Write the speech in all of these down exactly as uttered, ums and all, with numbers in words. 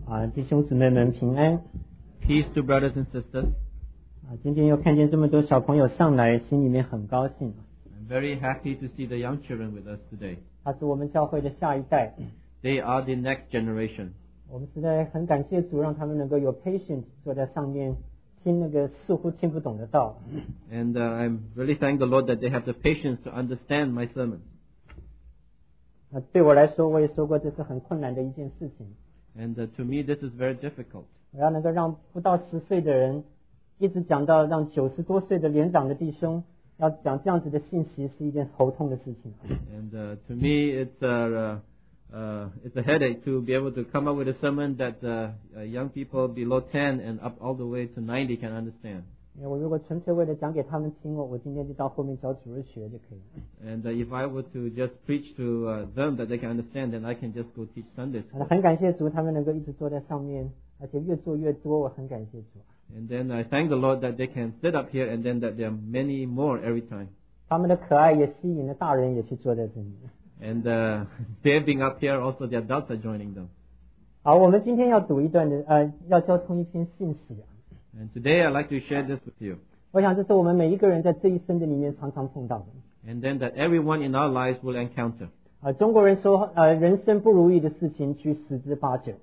啊，弟兄姊妹们平安。 Peace to brothers and sisters. 啊，今天又看见这么多小朋友上来，心里面很高兴。 I'm very happy to see the young children with us today. 他是我们教会的下一代， They are the next generation. 我们实在很感谢主，让他们能够有 patience 坐在上面听那个似乎听不懂的道。 And uh, I'm really thank the Lord that they have the patience to understand my sermon. 啊，对我来说，我也说过这是很困难的一件事情。 And uh, to me, this is very difficult. 我要能够让不到十岁的人，一直讲到让九十多岁的年长的弟兄，要讲这样子的信息，是一件头痛的事情。 And uh, to me, it's a, uh, uh, it's a headache to be able to come up with a sermon that uh, uh, young people below ten and up all the way to ninety can understand. 因为我如果纯粹为了讲给他们听，我我今天就到后面找主日学就可以了。 And uh, if I were to just preach to uh, them that they can understand, then I can just go teach Sunday 好 school. 的，很感谢主，他们能够一直坐在上面，而且越做越多，我很感谢主。 And then I thank the Lord that they can sit up here and then that there are many more every time. 他们的可爱也吸引了大人也去坐在这里。 And uh, they're being up here, also the adults are joining them. 好，我们今天要读一段的，呃，要交通一篇信息啊。 And today I'd like to share this with you. 我想这是我们每一个人在这一生的里面常常碰到的。 And then that everyone in our lives will encounter. 啊，中国人说，呃，人生不如意的事情居十之八九。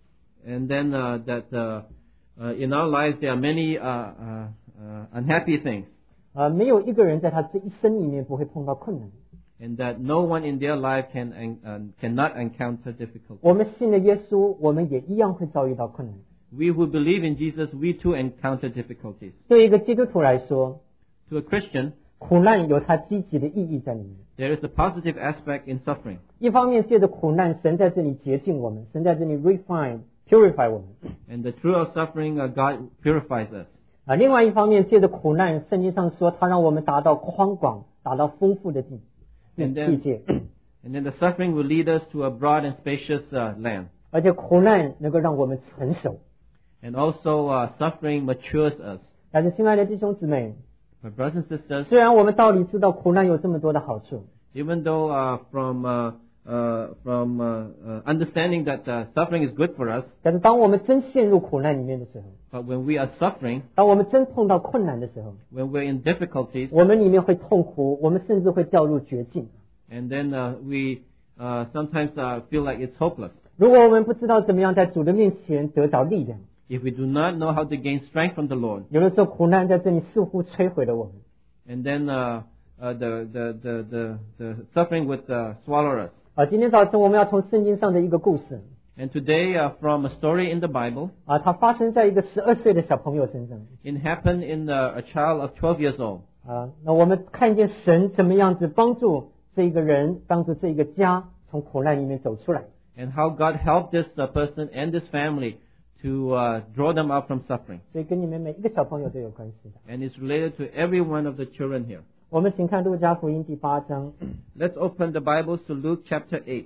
And then uh, that uh, uh, in our lives there are many uh, uh, uh, unhappy things. 啊，没有一个人在他这一生里面不会碰到困难。 And that no one in their life can uh, cannot encounter difficulty. 我们信了耶稣，我们也一样会遭遇到困难。 We who believe in Jesus, we too encounter difficulties. 对一个基督徒来说， To a Christian, 苦难有它积极的意义在里面。 there is a positive aspect in suffering. 一方面借着苦难，神在这里洁净我们，神在这里 refine purify 我们。 And the through of suffering, uh, God purifies us. 啊，另外一方面借着苦难，圣经上说，它让我们达到宽广、达到丰富的地 And 地 then, 界。 and then the suffering will lead us to a broad and spacious uh, land. 而且苦难能够让我们成熟。 And also, uh, suffering matures us. 但是，亲爱的弟兄姊妹， My brothers and sisters, 虽然我们道理知道苦难有这么多的好处， even though uh, from uh, uh, from uh, uh, understanding that uh, suffering is good for us, 但是当我们真陷入苦难里面的时候， but when we are suffering, 当我们真碰到困难的时候， when we're in difficulties, 我们里面会痛苦，我们甚至会掉入绝境。 and then uh, we uh, sometimes uh, feel like it's hopeless. 如果我们不知道怎么样在主的面前得着力量， If we do not know how to gain strength from the Lord, 有的时候苦难在这里似乎摧毁了我们。 and then uh, uh, the, the, the, the, the suffering would uh, swallow us. 啊，今天早晨我们要从圣经上的一个故事 And today, uh, from a story in the Bible, 啊，它发生在一个十二岁的小朋友身上 it happened in uh, a child of twelve years old. 啊。那我们看见神怎么样子帮助这一个人，帮助这一个家从苦难里面走出来。 And how God helped this uh, person and this family to uh, draw them out from suffering. 所以跟你们每一个小朋友都有关系的。 And it's related to every one of the children here. 我们请看路加福音第八章。 Let's open the Bibles to Luke chapter eight.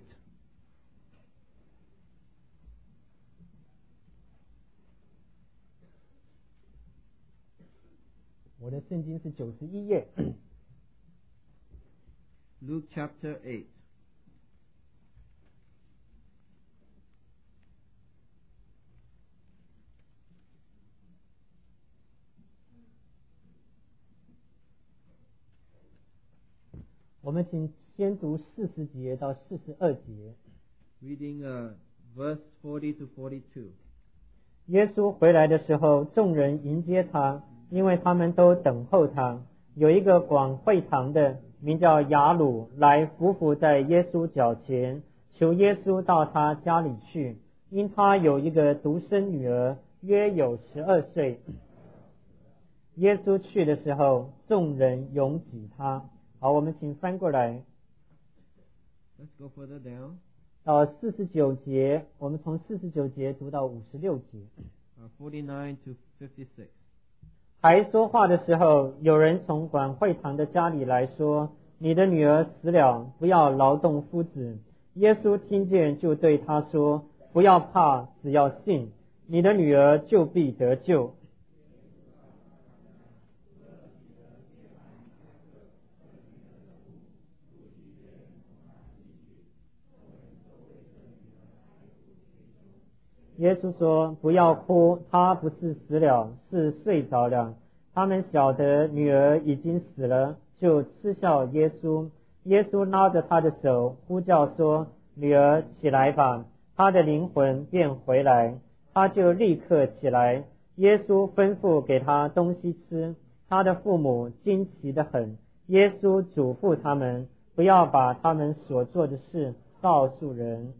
我的圣经是九十一页。 Luke chapter eight. 我们请先读四十节到四十二节。 Reading uh, verse forty to forty-two. 耶稣回来的时候，众人迎接他，因为他们都等候他。有一个管会堂的，名叫雅鲁，来伏伏在耶稣脚前，求耶稣到他家里去，因他有一个独生女儿，约有十二岁。耶稣去的时候，众人拥挤他。好，我们请翻过来 Let's go further down. 到四十九节，我们从四十九节读到五十六节。 Uh, forty-nine to fifty-six. 还说话的时候，有人从管会堂的家里来说：“你的女儿死了，不要劳动夫子。”耶稣听见，就对他说：“不要怕，只要信，你的女儿就必得救。” 耶稣说：“不要哭，他不是死了，是睡着了。”他们晓得女儿已经死了，就嗤笑耶稣。耶稣拉着他的手，呼叫说：“女儿，起来吧！”他的灵魂便回来，他就立刻起来。耶稣吩咐给他东西吃，他的父母惊奇得很。耶稣嘱咐他们，不要把他们所做的事告诉人。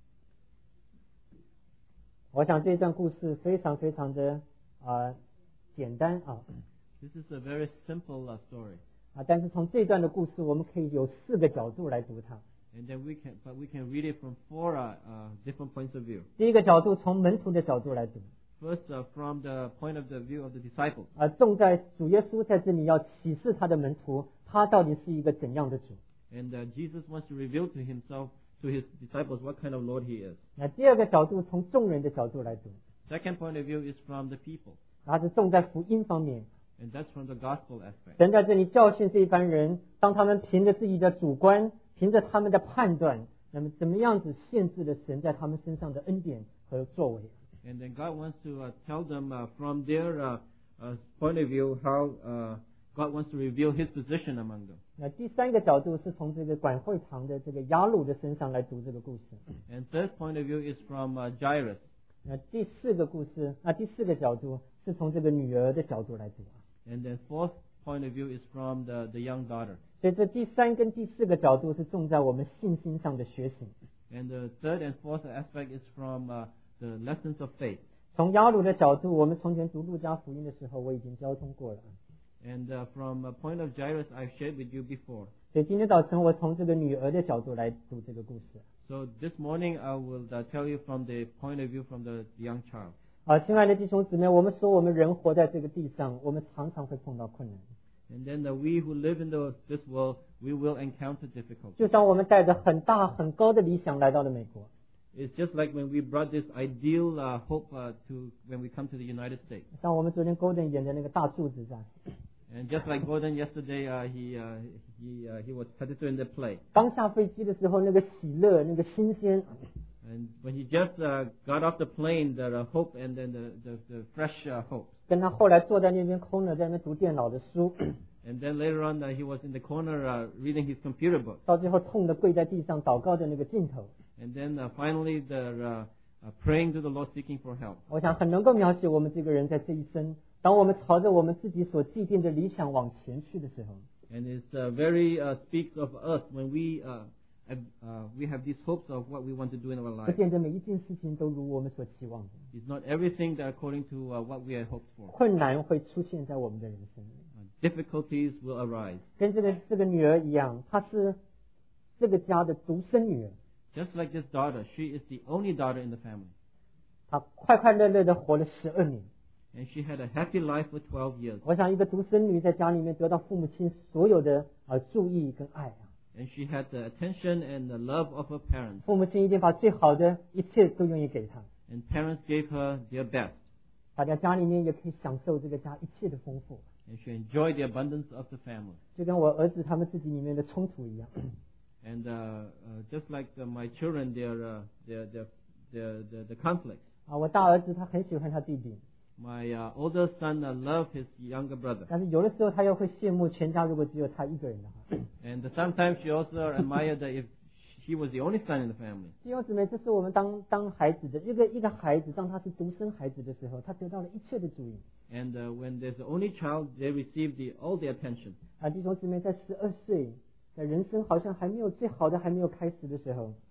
我想这段故事非常非常的啊、呃、简单啊。 This is a very simple uh, story. 啊，但是从这段的故事，我们可以有四个角度来读它。 And then we can, but we can read it from four uh, uh, different points of view. 第一个角度从门徒的角度来读。 First, uh, from the point of the view of the disciples. 啊，重在主耶稣在这里要启示他的门徒，他到底是一个怎样的主。 And uh, Jesus wants to reveal to himself, to his disciples, what kind of Lord he is. 那第二个角度从众人的角度来读。 Second point of view is from the people. 他是重在福音方面。 And that's from the gospel aspect. 神在这里教训这一班人，当他们凭着自己的主观，凭着他们的判断，那么怎么样子限制了神在他们身上的恩典和作为。 And then God wants to uh, tell them uh, from their uh, uh, point of view how uh, God wants to reveal His position among them. 那第三个角度是从这个管会堂的这个雅鲁的身上来读这个故事。 And third point of view is from uh, Jairus. 那第四个故事，那第四个角度是从这个女儿的角度来读。 And then fourth point of view is from the, the young daughter. 所以这第三跟第四个角度是重在我们信心上的学习。 And the third and fourth aspect is from uh, the lessons of faith. 从雅鲁的角度，我们从前读路加福音的时候，我已经交通过了。 And uh, from a point of Jairus, I've shared with you before. 所以今天早晨我从这个女儿的角度来读这个故事。 So this morning I will uh, tell you from the point of view from the young child. 好，亲爱的弟兄姊妹，我们说我们人活在这个地上，我们常常会碰到困难。 And then uh, we who live in the, this world, we will encounter difficulties. 就像我们带着很大很高的理想来到了美国。 It's just like when we brought this ideal uh, hope uh, to when we come to the United States. 像我们昨天 Golden 演的那个大柱子站。 And just like Gordon yesterday, uh, he uh, he uh, he was participating in the play. 刚下飞机的时候，那个喜乐，那个新鲜。 And when he just uh, got off the plane, the uh, hope and then the the, the fresh uh, hope. 跟他后来坐在那边空了，在那读电脑的书。 And then later on, uh, he was in the corner uh, reading his computer book. 到最后痛得跪在地上祷告的那个镜头。 And then uh, finally, the uh, uh, praying to the Lord, seeking for help. 我想很能够描写我们这个人在这一生，当我们朝着我们自己所既定的理想往前去的时候。 And it uh, very uh, speaks of us when we uh, have, uh, we have these hopes of what we want to do in our 不 life. 见得每一件事情都如我们所期望的。 It's not everything that according to uh, what we had hoped for. 困难会出现在我们的人生里。 Uh, difficulties will arise. 跟这个这个女儿一样，她是这个家的独生女儿。 Just like this daughter, she is the only daughter in the family. 她快快乐乐的活了十二年。 And she had a happy life for twelve years. 我想一个独生女在家里面得到父母亲所有的呃注意跟爱啊。 And she had the attention and the love of her parents. 父母亲一定把最好的一切都愿意给她。 And parents gave her their best. 她在家里面也可以享受这个家一切的丰富。 And she enjoyed the abundance of the family. 就跟我儿子他们自己里面的冲突一样。 And uh, uh, just like uh, my children, their, uh, their, their, their, their, the conflicts. 啊，我大儿子他很喜欢他弟弟。 My uh, older son uh, loved his younger brother. 但是有的时候他又会羡慕全家如果只有他一个人的话。 And sometimes she also admired that if he was the only son in the family. 弟兄姊妹，这是我们当当孩子的一个一个孩子，当他是独生孩子的时候，他得到了一切的注意。 And uh, when there's the only child, they receive the, all the attention. 啊，弟兄姊妹，在十二岁，在人生好像还没有最好的还没有开始的时候。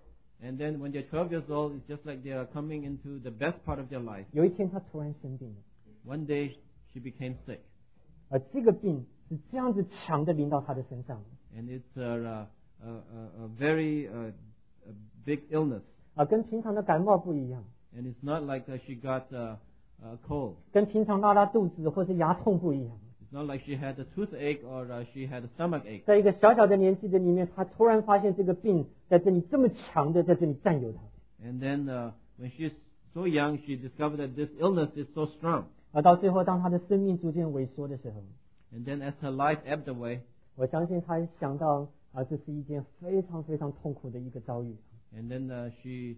And then when they're twelve years old, it's just like they are coming into the best part of their life. 有一天他突然生病了。 One day she became sick. 而这个病是这样子强的临到他的身上。 And it's a, a, a, a very uh, a big illness. 啊，跟平常的感冒不一样。 And it's not like uh, she got a, a cold. 跟平常拉拉肚子或是牙痛不一样。 It's not like she had a toothache or uh, she had a stomach ache. 在一个小小的年纪的里面，他突然发现这个病在这里这么强的在这里占有他。 And then uh, when she's so young, she discovered that this illness is so strong. 而到最后，当他的生命逐渐萎缩的时候， And then as her life ebbed away, 我相信他想到啊，这是一件非常非常痛苦的一个遭遇。 and then uh, she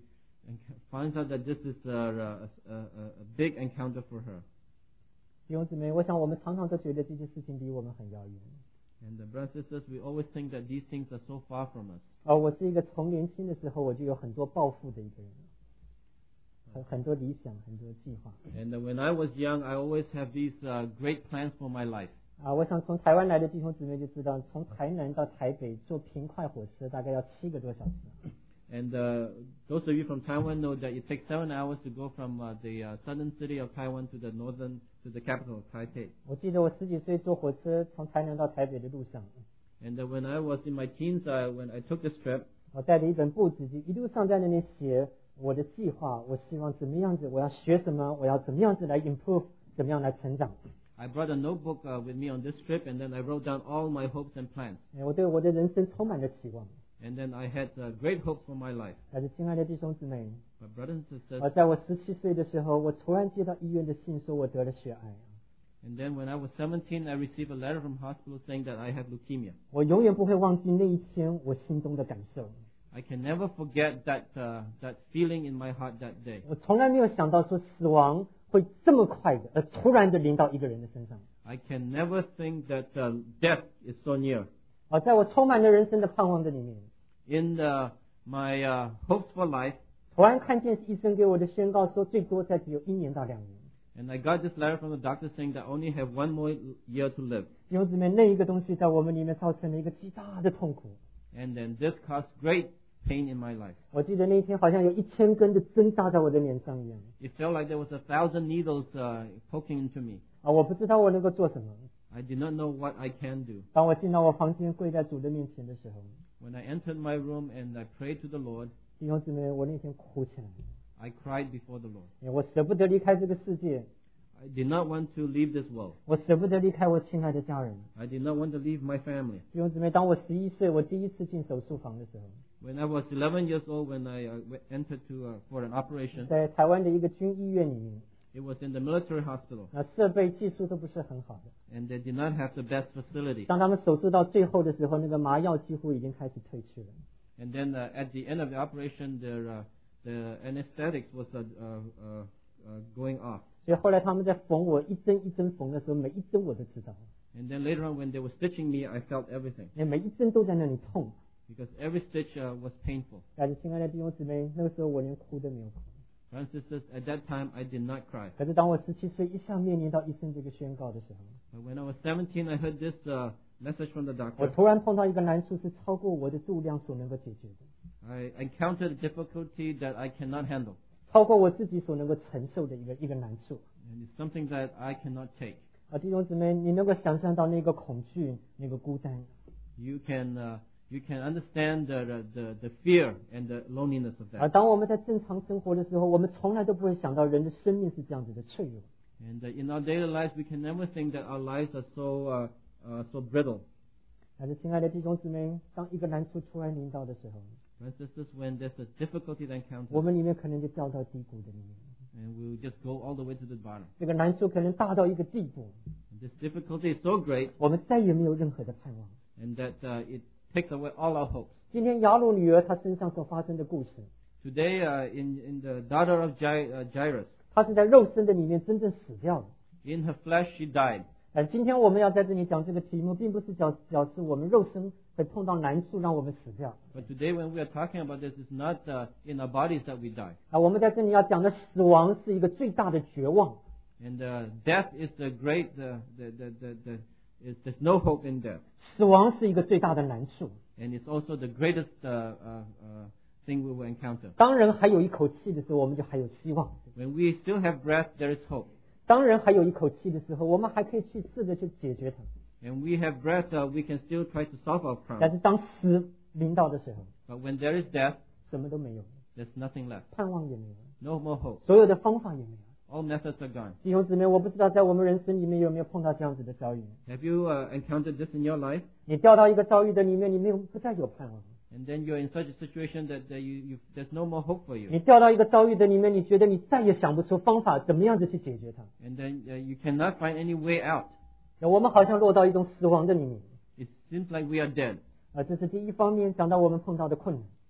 and finds out that this is a, a, a, a big encounter for her. 弟兄姊妹，我想我们常常都觉得这些事情离我们很遥远。 And the brothers and sisters, we always think that these things are so far from us. 而我是一个从年轻的时候我就有很多抱负的一个人，很很多理想，很多计划。 And when I was young, I always have these uh, great plans for my life. 啊，我想从台湾来的弟兄姊妹就知道，从台南到台北坐平快火车大概要七个多小时。 And uh, those of you from Taiwan know that it takes seven hours to go from uh, the uh, southern city of Taiwan to the northern, to the capital, Taipei. 我记得我十几岁坐火车从台南到台北的路上， And uh, when I was in my teens, uh, when I took this trip, 我带着一本簿子，就一路上在那边写我的计划，我希望怎么样子，我要学什么，我要怎么样子来 improve， 怎么样来成长。 I brought a notebook uh, with me on this trip, and then I wrote down all my hopes and plans. 我对我的人生充满了期望。 And then I had uh, great hopes for my life. 但是，亲爱的弟兄姊妹， My brothers and sisters, 而在我十七岁的时候，我突然接到医院的信，说我得了血癌。 and then when I was seventeen, I received a letter from hospital saying that I have leukemia. 我永远不会忘记那一天我心中的感受。 I can never forget that uh, that feeling in my heart that day. 我从来没有想到说死亡会这么快的，呃，突然的临到一个人的身上。 I can never think that uh, death is so near. 而在我充满了人生的盼望的里面， In the, my uh, hopes for life, 突然看见医生给我的宣告说，最多再只有一年到两年。 and I got this letter from the doctor saying that I only have one more year to live. 弟兄姊妹，那一个东西在我们里面造成了一个极大的痛苦。 And then this caused great pain in my life. 我记得那一天好像有一千根的针扎在我的脸上一样。 It felt like there was a thousand needles uh, poking into me. 啊，我不知道我能够做什么。 I did not know what I can do. 当我进到我房间，跪在主的面前的时候， When I entered my room and I prayed to the Lord, 弟兄姊妹，我那天哭起来了。 I cried before the Lord. 因为我舍不得离开这个世界， I did not want to leave this world. 我舍不得离开我亲爱的家人。 I did not want to leave my family. 弟兄姊妹，当我十一岁，我第一次进手术房的时候， When I was eleven years old, when I uh, went- entered to uh, for an operation, 在台湾的一个军医院里面， it was in the military hospital, 那设备技术都不是很好的。 and they did not have the best facility. 当他们手术到最后的时候，那个麻药几乎已经开始退去了。 And then uh, at the end of the operation, their, uh, the anesthetics was uh, uh, uh, uh, going off. 所以后来他们在缝我一针一针缝的时候，每一针我都知道， And then later on, when they were stitching me, I felt everything 因为每一针都在那里痛。 because every stitch uh, was painful. 但是，亲爱的弟兄姊妹，那个时候我连哭都没有哭。 Brothers and sisters, at that time, I did not cry. 可是当我十七岁一下面临到医生这个宣告的时候， But when I was seventeen, I heard this uh, message from the 我 doctor. 突然碰到一个难处，是超过我的度量所能够解决的， I encountered a difficulty that I cannot handle, 超过我自己所能够承受的一个一个难处。 and it's something that I cannot take. 啊，弟兄姊妹，你能够想象到那个恐惧、那个孤单？ You can uh, you can understand the, the the fear and the loneliness of 而 that. 当我们在正常生活的时候，我们从来都不会想到人的生命是这样子的脆弱。 And uh, in our daily lives, we can never think that our lives are so uh, uh, so brittle. 但是，亲爱的弟兄姊妹，当一个难处突然临到的时候， Brothers and sisters, when there's a difficulty that 我 encounters, 们里面可能就掉到低谷的里面。 and we'll just go all the way to the bottom. 这个难处可能大到一个地步， And this difficulty is so great, 我们再也没有任何的盼望。 and that uh, it takes away all our hopes. 今天雅鲁女儿她身上所发生的故事， Today, uh, in in the daughter of Jai, uh, Jairus, 她是在肉身的里面真正死掉的。 in her flesh she died. 而今天我们要在这里讲这个题目，并不是表表示我们肉身会碰到难处让我们死掉。 But today, when we are talking about this, it's not uh, in our bodies that we die. 啊，我们在这里要讲的死亡是一个最大的绝望。 And uh, death is the great, the, the, the, the, the is, there's no hope in death. 死亡是一个最大的难处。 And it's also the greatest uh, uh, uh, thing we will encounter. 当人还有一口气的时候，我们就还有希望； When we still have breath, there is hope. 当人还有一口气的时候，我们还可以去试着去解决它。 And we have breath, uh, we can still try to solve our 但 problems. 是当死临到的时候， But when there is death, 什么都没有， there's nothing left. 盼望也没有， No more hope. 所有的方法也没有。 All methods are gone. 弟兄姊妹，我不知道在我们人生里面有没有碰到这样子的遭遇。 Have you uh, encountered this in your life? 你掉到一个遭遇的里面，你没有不再有盼望； And then you're in such a situation that uh, you, you, there's no more hope for you. 你掉到一个遭遇的里面，你觉得你再也想不出方法，怎么样子去解决它。 And then uh, you cannot find any way out. 那我们好像落到一种死亡的里面。 It seems like we are dead. 啊，这是第一方面讲到我们碰到的困难。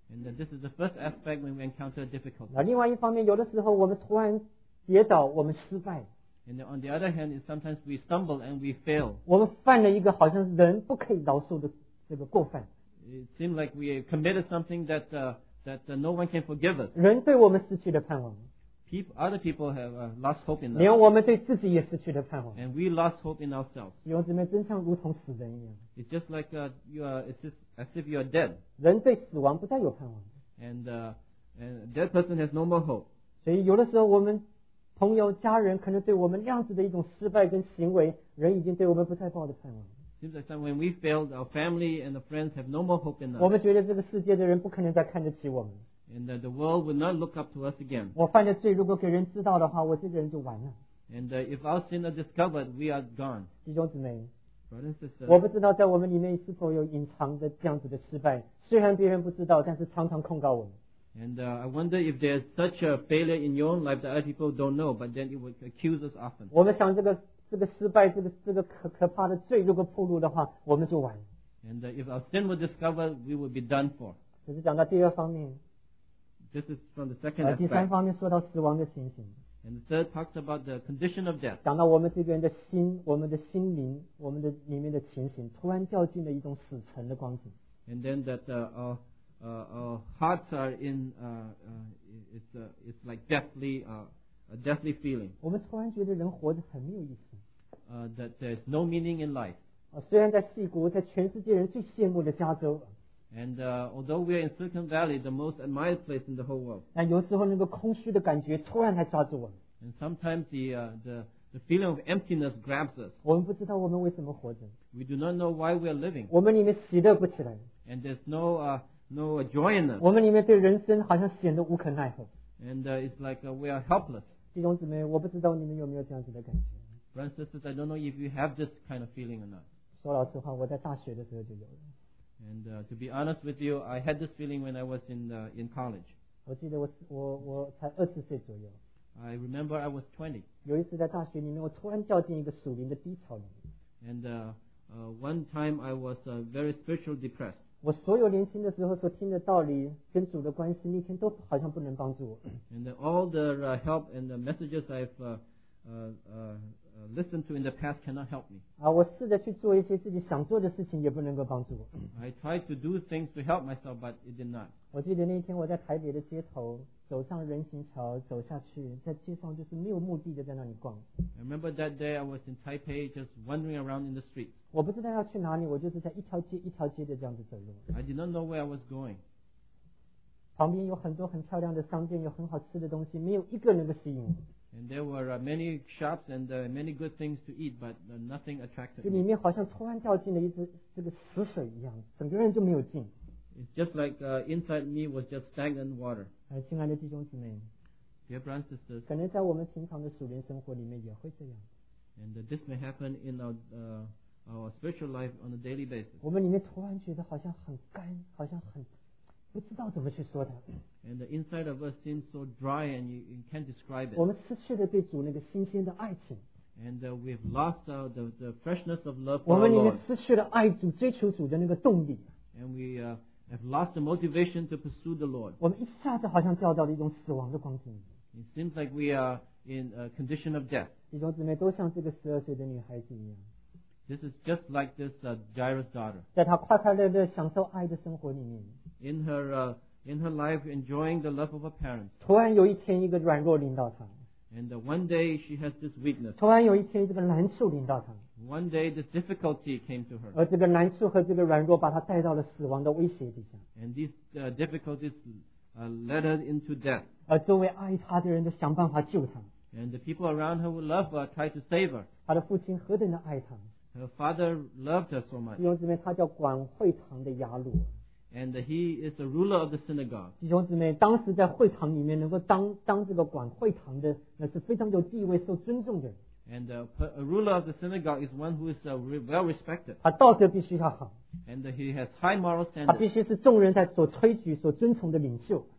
And uh, this is the first aspect when we encounter difficulty. 那另外一方面，有的时候我们突然跌倒，我们失败， And on the other hand, is sometimes we stumble and we fail. 我们犯了一个好像是人不可以饶恕的这个过犯， It seems like we committed something that uh, that uh, no one can forgive us. 人对我们失去了盼望， People, other people have uh, lost hope in 连 us, 我们对自己也失去了盼望。 and we lost hope in ourselves. 弟兄姊妹，真像如同死人一样， It's just like uh, you are. It's just as if you are dead, 人对死亡不再有盼望。 and uh, and that person has no more hope. 所以有的时候，我们朋友、家人可能对我们那样子的一种失败跟行为，人已经对我们不再抱着盼望。 Seems like when we failed, our family and the friends have no more hope in 我 us, 们觉得这个世界的人不可能再看得起我们。 and uh, the world will not look up to us again. 我犯的罪如果给人知道的话，我这个人就完了。 And uh, if our sin are discovered, we are gone. 弟兄姊妹， Brothers and sisters, 我不知道在我们里面是否有隐藏的这样子的失败，虽然别人不知道，但是常常控告我们。 and uh, I wonder if there's such a failure in your own life that other people don't know, but then it would accuse us often. 我们想这个这个失败，这个这个可可怕的罪，如果暴露的话，我们就完了。 And uh, if our sin were discovered, we would be done for. 只是讲到第二方面， This is from the second 呃，第三 aspect. 方面说到死亡的情形， And the third talks about the condition of death. 讲到我们这个人的心、我们的心灵、我们的里面的情形，突然掉进了一种死沉的光景。 And then that uh, our, uh, our hearts are in, uh, uh, it's, uh, it's like deathly, uh, a deathly feeling. 我们突然觉得人活着很没有意思。 Uh, that there's no meaning in life. 啊，虽然在矽谷，在全世界人最羡慕的加州， And uh, although we are in Silicon Valley, the most admired place in the whole world, 但有时候那个空虚的感觉突然来抓住我们。 and sometimes the, uh, the, the feeling of emptiness grabs us. 我们不知道我们为什么活着， We do not know why we are living. 我们里面喜乐不起来， And there's no, uh, no joy in us. 我们里面对人生好像显得无可奈何。 And uh, it's like uh, we are helpless. 弟兄姊妹，我不知道你们有没有这样子的感觉。 Brothers and sisters, I don't know if you have this kind of feeling or not. 说老实话，我在大学的时候就有了。 And uh, to be honest with you, I had this feeling when I was in, uh, in college. 我记得我我我才二十岁左右， I remember I was twenty. 有一次在大学里面，我突然掉进一个属灵的低潮里面。 And uh, uh, one time I was uh, very spiritually depressed. 我所有年轻的时候所听的道理跟主的关系，那天都好像不能帮助我。 And uh, all the uh, help and the messages I've uh, uh, uh, uh, listened to in the past cannot help me. 啊，我试着去做一些自己想做的事情，也不能够帮助我。 I tried to do things to help myself, but it did not. 我记得那天我在台北的街头走上人行桥，走下去，在街上就是没有目的的在那里逛。 I remember that day I was in Taipei just wandering around in the streets. 我不知道要去哪里，我就是在一条街一条街的这样子走路。 I did not know where I was going. 旁边有很多很漂亮的商店，有很好吃的东西，没有一个能够吸引我。 And there were uh, many shops and uh, many good things to eat, but uh, nothing attracted 就里 me. 面好像突然掉进了一只这个死水一样，整个人就没有劲。 It's just like uh, inside me was just stagnant water. 哎，亲爱的弟兄姊妹， Dear brothers and sisters, 可能在我们平常的属灵生活里面也会这样。 and uh, this may happen in our, uh, our spiritual life on a daily basis. 我们里面突然觉得好像很干，好像很不知道怎么去说它。 And the inside of us seems so dry and you, you can't describe 我 it. 们失去了对主那个新鲜的爱情， And uh, we've lost uh, the, the freshness of love 我 for our 们里面 Lord. 失去了爱主、追求主的那个动力。 And we uh, have lost the motivation to pursue the Lord. 我们一下子好像掉到了一种死亡的光景里。 It seems like we are in a condition of death. 弟兄姊妹都像这个十二岁的女孩子一样， This is just like this uh, Jairus' daughter. 在她快快乐乐享受爱的生活里面， In her, uh, in her life, enjoying the love of her parents. 突然有一天一个软弱临到她， And uh, one day she has this weakness. 突然有一天这个难处临到她， One day this difficulty came to her. 而这个难处和这个软弱把她带到了死亡的威胁底下， And these uh, difficulties uh, led her into death. 而周围爱她的人都想办法救她。 And the people around her who love her tried to save her. 她的父亲何等的爱她， Her father loved her so much. 弟兄姊妹，他叫管会堂的雅鲁。 And uh, he is the ruler of the synagogue. 弟兄姊妹，当时在会堂里面能够当当这个管会堂的，那是非常有地位、受尊重的人。 And uh, per- a ruler of the synagogue is one who is uh, re- well respected. 他道德必须要好， And uh, he has high moral 他 standards. 必须是众人在所推举、所尊崇的领袖。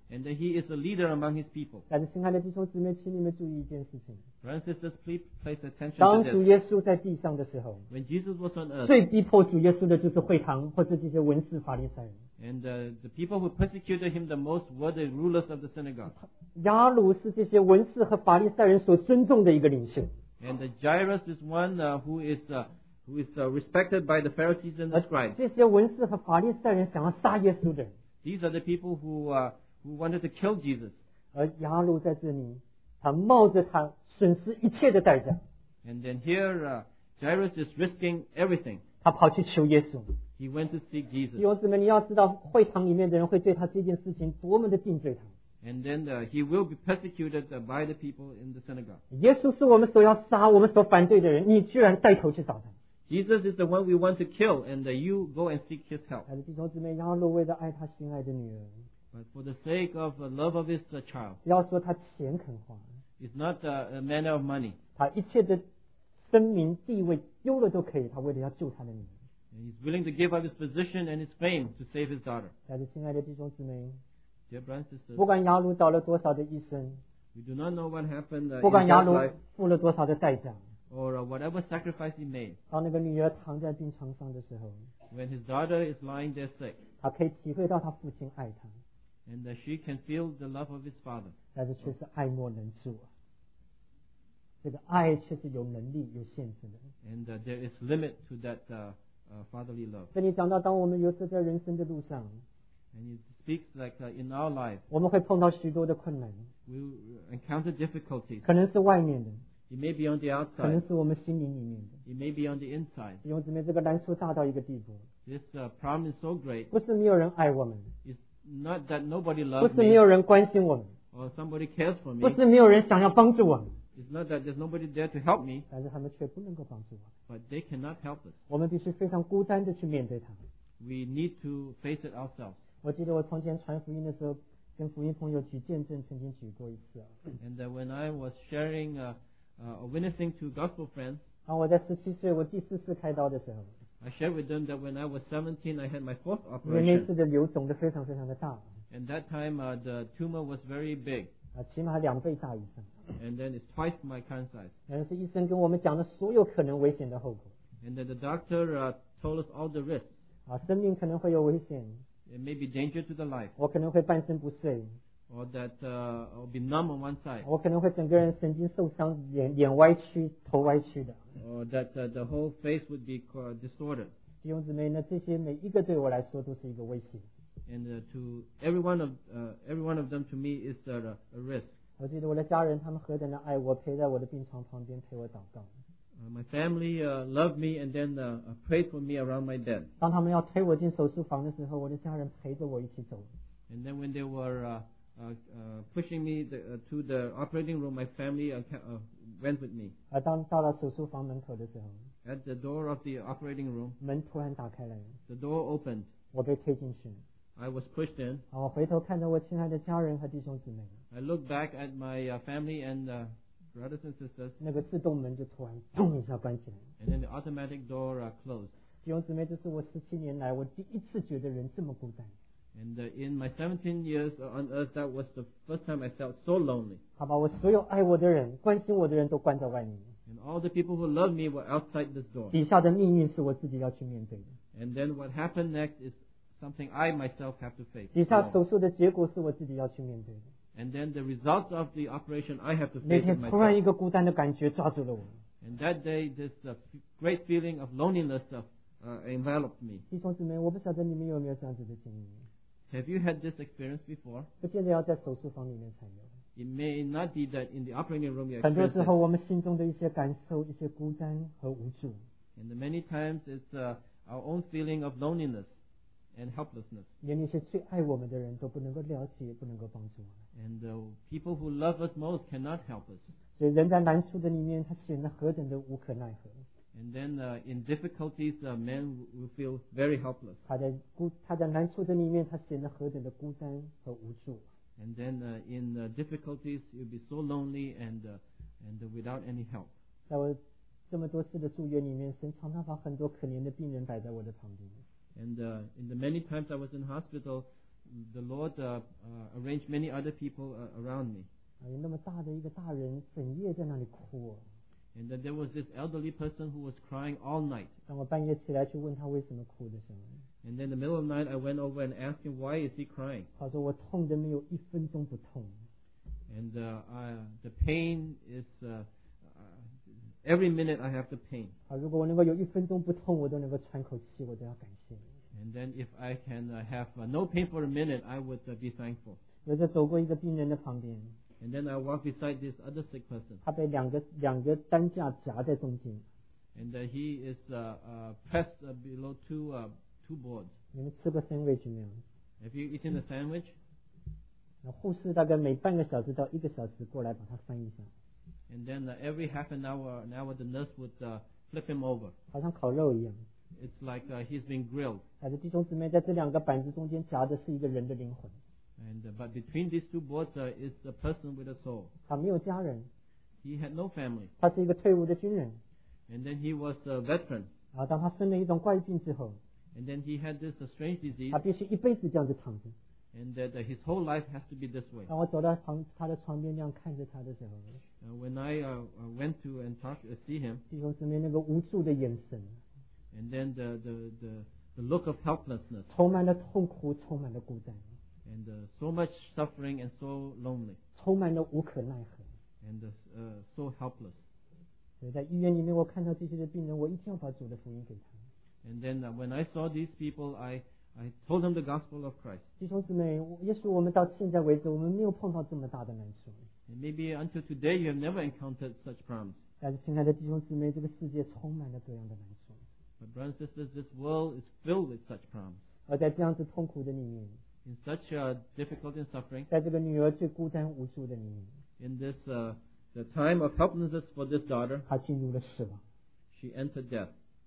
And uh, he is a leader among his people. 但是，亲爱的弟兄姊妹，请你们注意一件事情： Brothers and sisters, please place attention 当 to 主 this. 耶稣在地上的时候， When Jesus was on earth, 最逼迫主耶稣的就是会堂或是这些文士法利赛人。 and uh, the people who persecuted him the most were the rulers of the synagogue. 雅鲁是这些文士和法利赛人所尊重的一个领袖， And uh, Jairus is one uh, who is uh, who is uh, respected by the Pharisees and the 而 scribes. 这些文士和法利赛人想要杀耶稣的人， These are the people who uh, who wanted to kill Jesus. 而雅鲁在这里，他冒着他损失一切的代价， And then here, uh, Jairus is risking everything. 他跑去求耶稣。 He went to seek 弟 Jesus. 兄姊妹，你要知道，会堂里面的人会对他这件事情多么的定罪他。 And then uh, he will be persecuted uh, by the people in the synagogue. 耶稣是我们所要杀、我们所反对的人，你居然带头去找他。 Jesus is the one we want to kill, and uh, you go and seek his help. 还是弟兄姊妹，雅鲁为了爱他心爱的女儿， But for the sake of the love of his uh, child, 不要说他钱肯花， it's not uh, a matter of money. 他一切的声名地位丢了都可以，他为了要救他的女儿。 And he's willing to give up his position and his fame to save his daughter. 还是亲爱的弟兄姊妹， Dear brothers and sisters, 不管雅鲁找了多少的医生， we do not know what happened uh, 不管 in 雅 his 鲁 life 付了多少的代价， or uh, whatever sacrifice he made. 当那个女儿躺在病床上的时候， When his daughter is lying there sick, 他可以体会到他父亲爱他， and uh, she can feel the love of his father. 但是却是爱莫能助啊。这个爱却是有能力、有限制的。 And uh, there is limit to that uh, uh, fatherly love. 这里讲到，当我们有时在人生的路上， And it speaks like uh, in our life, 我们会碰到许多的困难， we will encounter difficulties. 可能是外面的， It may be on the 可能 outside. 是我们心灵里面的。 It may be on the inside. 弟兄姊妹，这个难处大到一个地步， This uh, problem is so great. 不是没有人爱我们， It's not that nobody 不 loves 是没 me 有人关心我们， or somebody cares for 不 me. 是没有人想要帮助我们， It's not that there's nobody there to help me, 但是他们却不能够帮助我们。 but they cannot help us. 我们必须非常孤单的去面对它。 We need to face it ourselves. 我记得我从前传福音的时候，跟福音朋友举见证，曾经举过一次啊。 And uh, when I was sharing, uh, uh, or witnessing to gospel friends, 然后我在十七岁，我第四次开刀的时候， I shared with them that when I was seventeen, I had my fourth 因为那 operation. 次的瘤肿得非常非常的大， And that time, uh, the tumor was very big. 啊，起码两倍大以上。 And then it's twice my current size. 但是医生跟我们讲了所有可能危险的后果， And then the doctor uh, told us all the risks. 啊，生命可能会有危险， It may be danger to the life, 我可能会半身不遂， or that uh, or be numb on one side, 我可能会整个人神经受伤，脸脸歪曲，头歪曲的。 or that uh, the whole face would be uh, distorted. 弟兄姊妹，那这些每一个对我来说都是一个威胁。 And uh, to every one of uh, every one of them, to me, is uh, a risk. 我记得我的家人他们何等的爱我，陪在我的病床旁边陪我祷告。 Uh, my family uh, loved me and then uh, uh, prayed for me around my bed. 当他们要推我进手术房的时候，我的家人陪着我一起走。 And then when they were uh, uh, uh, pushing me the, uh, to the operating room, my family uh, ca- uh, went with me. 而当到了手术房门口的时候， At the door of the operating room, 门突然打开来， the door opened. 我被推进去。 I was pushed in. 啊，我回头看着我亲爱的家人和弟兄姊妹， I looked back at my uh, family and uh, brothers and sisters, 那个自动门就突然咚一下关起来。 and then the automatic door uh, closed. 弟兄姊妹，这是我十七年来我第一次觉得人这么孤单。 And uh, in my seventeen years on earth, that was the first time I felt so lonely. 他把我所有爱我的人、关心我的人都关在外面， And all the people who loved me were outside this door. 底下的命运是我自己要去面对的， And then what happened next is something I myself have to face. 底下 alone. 手术的结果是我自己要去面对的。 And then the results of the operation I have to 那 face 天 it 突然 myself. 一个孤单的感觉抓住了我。 And that day, this uh, f- great feeling of loneliness of, uh, enveloped me. 弟兄姊妹，我不晓得你们有没有这样子的经历， Have you had this experience before? 不见得要在手术房里面才有。 It may not be that in the operating room you 很多 experience 时候， it. 我们心中的一些感受、一些孤单和无助， And many times it's uh, our own feeling of loneliness and helplessness. 连那些最爱我们的人都不能够了解，不能够帮助我们。 And uh, people who love us most cannot help us. 所以人在难处的里面，他显得何等的无可奈何。 And then uh, in difficulties, uh, men will feel very helpless. 他在孤，他在难处的里面，他显得何等的孤单和无助。 And then uh, in uh, difficulties, you'll be so lonely and uh, and uh, without any help. 在我这么多次的住院里面，神常常把很多可怜的病人摆在我的旁边。 And uh, in the many times I was in hospital, the Lord uh, uh, arranged many other people uh, around me. 啊，有那么大的一个大人，整夜在那里哭、哦。 And then there was this elderly person who was crying all night. 当我半夜起来去问他为什么哭的时候， And then in the middle of the night, I went over and asked him, why is he crying? 他说我痛的没有一分钟不痛。 And uh, I, the pain is, uh, uh, every minute I have the pain. 啊，如果我能够有一分钟不痛，我都能够喘口气，我都要感谢你。 And then if I can uh, have uh, no pain for a minute, I would uh, be thankful. 有时候走过一个病人的旁边， And then I walk beside this other sick person. 他被两个两个担架夹在中间。 And uh, he is uh, uh, pressed uh, below two, uh, two boards. 你们吃过 sandwich 没有？ Have you eaten a sandwich? 那护士大概每半个小时到一个小时过来把它翻一下， And then uh, every half an hour, an hour, the nurse would uh, flip him over. 好像烤肉一样。 It's like uh, he's being grilled. 还是弟兄姊妹在这两个板子中间夹的是一个人的灵魂， And uh, but between these two boards uh, is a person with a soul. 他没有家人， He had no family. 他是一个退伍的军人。 And then he was a veteran. 然后当他生了一种怪病之后， And then he had this uh, strange disease. 他必须一辈子这样子躺着。 And that uh, his whole life has to be this way. 当我走到旁他的床边这样看着他的时候， Uh, when I uh, uh, went to and talked, uh, see him, 弟兄姊妹那个无助的眼神， and then the, the, the, the look of helplessness, 充满了痛苦，充满了孤单， and uh, so much suffering and so lonely, 充满了无可奈何。 and uh, uh, so helpless. 所以在医院里面，我看到这些的病人，我一定要把主的福音给他。 And then uh, when I saw these people, I, I told them the gospel of Christ. 弟兄姊妹，我也许我们到现在为止，我们没有碰到这么大的难处。 And maybe until today you have never encountered such problems. 但是，亲爱的弟兄姊妹，这个世界充满了各样的难处。 But brothers and sisters, this world is filled with such problems. 而在这样子痛苦的里面， In such uh, difficulty and suffering, 在这个女儿最孤单无助的里面， in this uh, the time of helplessness for this daughter, 她进入了死亡， she entered death.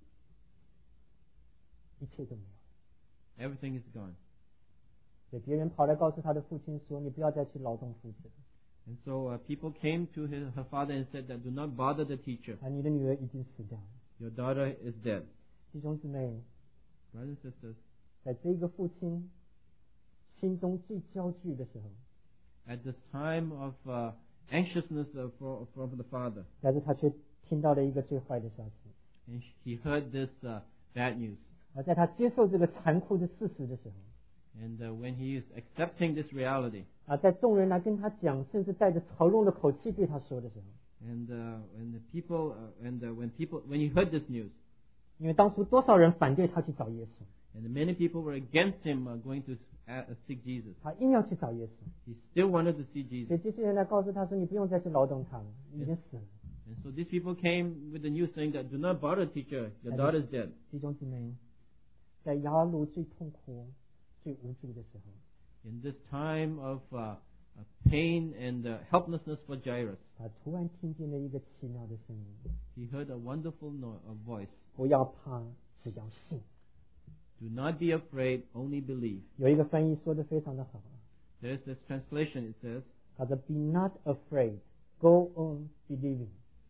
一切都没有。 Everything is gone. 所以别人跑来告诉她的父亲说：“你不要再去劳动夫子了， And so uh, people came to his, her father and said that do not bother the teacher. 啊，你的女儿已经死掉了。 Your daughter is dead. ” 弟兄姊妹， Brothers and sisters, 在这个父亲心中最焦距的时候， at this time of uh, anxiousness uh, for, from the father, 但是他却听到了一个最坏的消息。 and he heard this uh, bad news. 而在他接受这个残酷的事实的时候， And uh, when he is accepting this reality, 啊，在众人来跟他讲，甚至带着嘲弄的口气对他说的时候， and uh, when the people, uh, and uh, when people, when he heard this news, 因为当初多少人反对他去找耶稣， and many people were against him uh, going to uh, seek Jesus, 他硬要去找耶稣， he still wanted to see 所 Jesus. 以这些人来告诉他说：“你不用再去劳动他了，你已经死了。 And so these people came with the news saying that do not bother, teacher, your daughter is dead. ” 弟兄姊妹，在雅鲁最痛苦、最无助的时候， In this time of uh, uh, pain and uh, helplessness for Jairus, 他突然听见了一个奇妙的声音： he heard a wonderful no- a voice. 不要怕，只要信。 Do not be afraid, only believe. 有一个翻译说的非常的好， There's this translation, it says, 他说 ：“Be not afraid, go on believing。”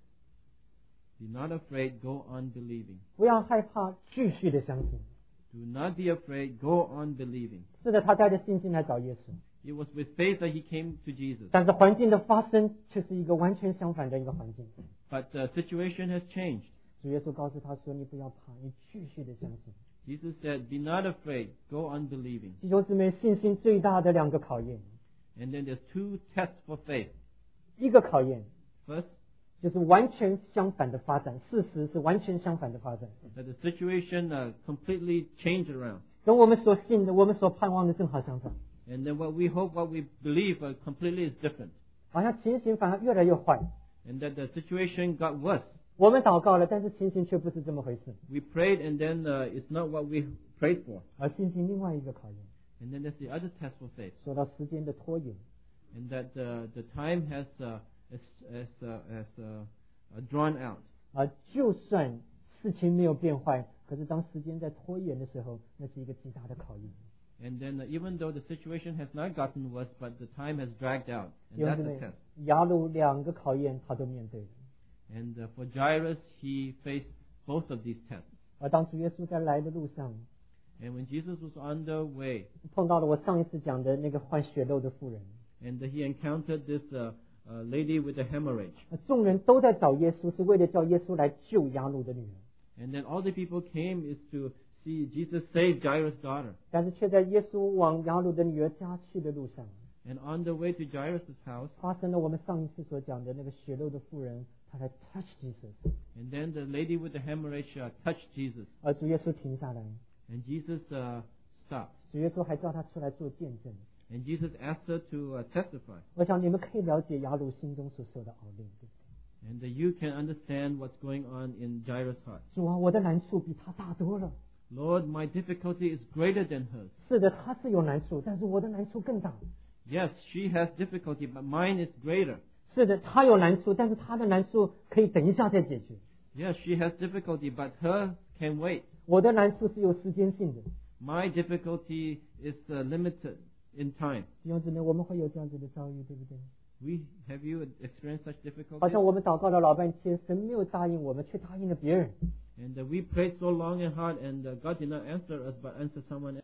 be not afraid, go on believing. 不要害怕，继续的相信。 Do not be afraid, go on believing. 是的，他带着信心来找耶稣， It was with faith that he came to Jesus. 但是环境的发生却是一个完全相反的一个环境。 But the situation has changed. 主耶稣告诉他说：“你不要怕，你继续的相信。 Jesus said, be not afraid, go on believing. ” 弟兄姊妹，信心最大的两个考验， And then there's two tests for faith. 一个考验 First, 就是完全相反的发展，事实是完全相反的发展， that the situation uh, completely changed around. 跟我们所信的、我们所盼望的正好相反， And then what we hope, what we believe uh, completely is different. 好像情形反而越来越坏。 And that the situation got worse. 我们祷告了，但是情形却不是这么回事， We prayed and then uh, it's not what we prayed for. 而信心另外一个考验， And then there's the other test for faith. 说到时间的拖延， And that uh, the time has, uh, has, has, uh, has uh, uh, drawn out. 而就算事情没有变坏，可是当时间在拖延的时候，那是一个极大的考验。 And then uh, even though the situation has not gotten worse, but the time has dragged out. And 弟兄 that's 姊 the 妹 test. 雅鲁两个考验他都面对了。 And uh, for Jairus, he faced both of these tests. 而当主耶稣在来的路上， And when Jesus was on the way, 碰到了我上一次讲的那个患血漏的妇人， and he encountered this uh, uh, lady with a hemorrhage. 众人都在找耶稣，是为了叫耶稣来救雅鲁的女儿， And then all the people came is to see Jesus save Jairus' daughter. 但是却在耶稣往雅鲁的女儿家去的路上， And on the way to Jairus' house, 发生了我们上一次所讲的那个血漏的妇人，她来 touch Jesus， and then the lady with the hemorrhage uh, touched Jesus. 而主耶稣停下来， And Jesus uh, stopped. 主耶稣还叫她出来做见证。 And Jesus asked her to uh, testify. 我想你们可以了解雅鲁心中所受的熬炼，对不对？ And uh, you can understand what's going on in Jairus' heart. 主啊，我的难处比他大多了。 Lord, my difficulty is greater than hers. 是的，他是有难处，但是我的难处更大。 Yes, she has difficulty, but mine is greater. 是的，他有难处，但是他的难处可以等一下再解决。 Yes, she has difficulty, but hers can wait. 我的难处是有时间性的。 My difficulty is uh, limited in time. 弟兄姊妹，我们会有这样子的遭遇，对不对？ We have you experienced such 好 difficulties? 像我们祷告了老半天，神没有答应我们，却答应了别人。 And uh, we prayed so long and hard, and uh, God did not answer us, but answered someone else.